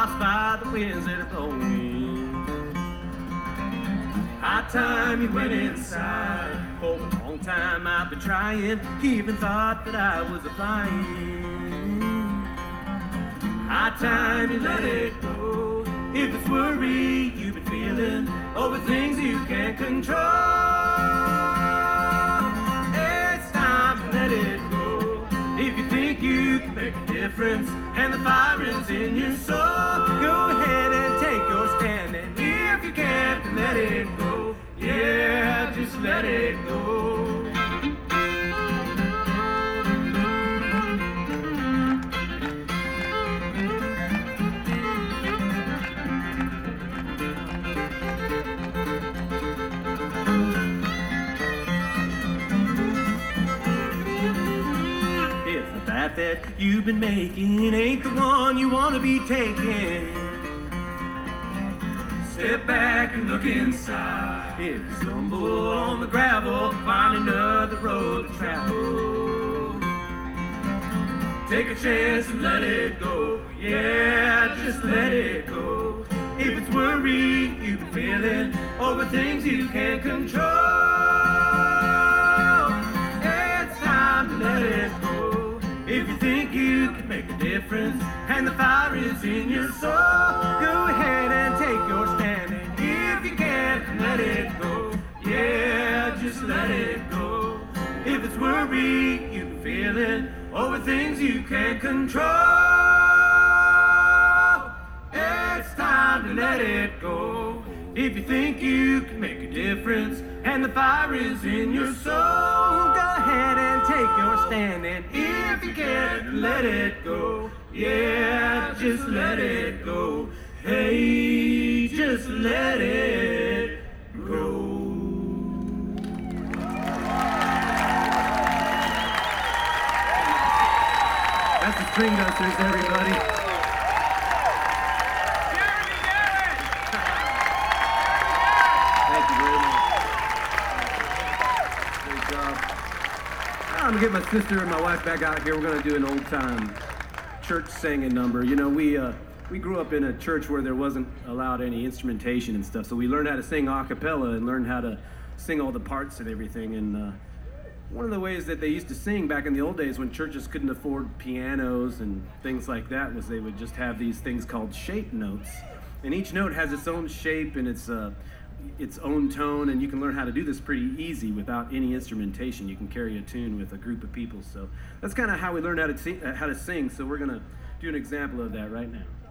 tossed by the winds that are blowing. High time you went inside. For a long time I've been trying, even thought that I was flying. High time you let it go. If it's worry you've been feeling over things you can't control, it's time to let it go. If you think you can make a difference and the fire is in your soul, go ahead and take your stand. And if you can't, then let it go. Yeah, just let it go. If the path that you've been making ain't the one you want to be taking, step back and look inside. If you stumble on the gravel, find another road to travel. Take a chance and let it go. Yeah, just let it go. If it's worry you've been feeling over things you can't control, it's time to let it go. If you think you can make a difference and the fire is in your soul, go ahead and take your stand. And if you can't, let it go. Yeah, just let it go. If it's worry you've been feeling over things you can't control, it's time to let it go. If you think you can make a difference and the fire is in your soul, go ahead and take your stand. And if you can't, let it go. Yeah, just let it go. Hey, just let it go. That's the String Dusters, everybody. Thank you very much. Great job. I'm gonna get my sister and my wife back out here. We're gonna do an old time church singing number. You know, we grew up in a church where there wasn't allowed any instrumentation and stuff, so we learned how to sing a cappella and learned how to sing all the parts and everything. And one of the ways that they used to sing back in the old days when churches couldn't afford pianos and things like that was they would just have these things called shape notes. And each note has its own shape and its own tone, and you can learn how to do this pretty easy without any instrumentation. You can carry a tune with a group of people. So that's kind of how we learned how to sing. So we're going to do an example of that right now.